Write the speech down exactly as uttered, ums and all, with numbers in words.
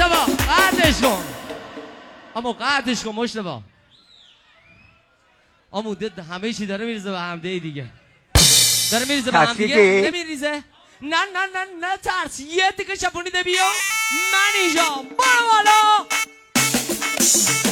مشتبا قطعش کن اما قطعش کن مشتبا امو دد همه چی داره میریزه به همده دیگه داره میریزه به هم دیگه نمیریزه نه نه نه نه ترس یه تیکه شپونیده بیا من اینجا برو بالا